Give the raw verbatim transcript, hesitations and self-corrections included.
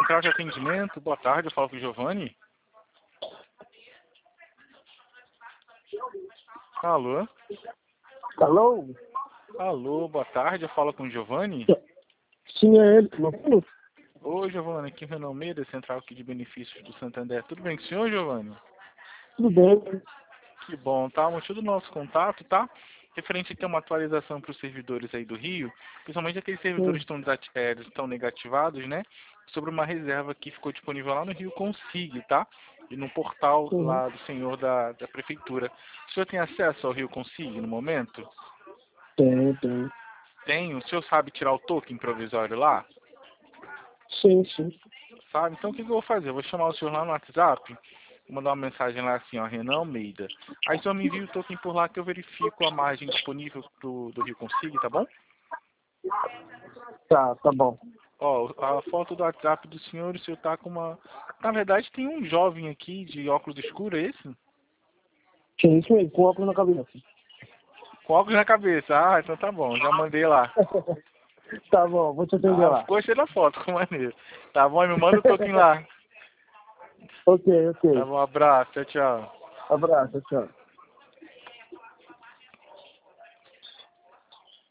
Central de atendimento, boa tarde, eu falo com o Giovanni. Alô? Alô? Alô, boa tarde, eu falo com o Giovanni. Sim, é ele. Não falo? Oi, Giovanni, aqui é o Renan Almeida, Central aqui de Benefícios do Santander. Tudo bem com o senhor, Giovanni? Tudo bem. Que bom, tá? O motivo do nosso contato, tá? Referente aqui a uma atualização para os servidores aí do Rio, principalmente aqueles servidores Sim. que estão, desati- eh, estão negativados, né? Sobre uma reserva que ficou disponível lá no Rio Consig, tá? E no portal Uhum. lá do senhor da, da prefeitura. O senhor tem acesso ao Rio Consig no momento? Tem, tem. Tem. O senhor sabe tirar o token provisório lá? Sim, sim. Sabe? Então o que, que eu vou fazer? Eu vou chamar o senhor lá no WhatsApp, vou mandar uma mensagem lá assim, ó, Renan Almeida. Aí o senhor me envia o token por lá que eu verifico a margem disponível do, do Rio Consig, tá bom? Tá, tá bom. Ó, a foto do WhatsApp do senhor, o senhor tá com uma... Na verdade tem um jovem aqui de óculos escuros, é esse? Sim, isso mesmo, com óculos na cabeça. Com óculos na cabeça. Ah, então tá bom, já mandei lá. Tá bom, vou te atender Ah, lá. ficou cheio da foto, com maneiro. Tá bom, me manda o token lá. Ok, Tá ok. bom, abraço, tchau, tchau. Abraço, tchau.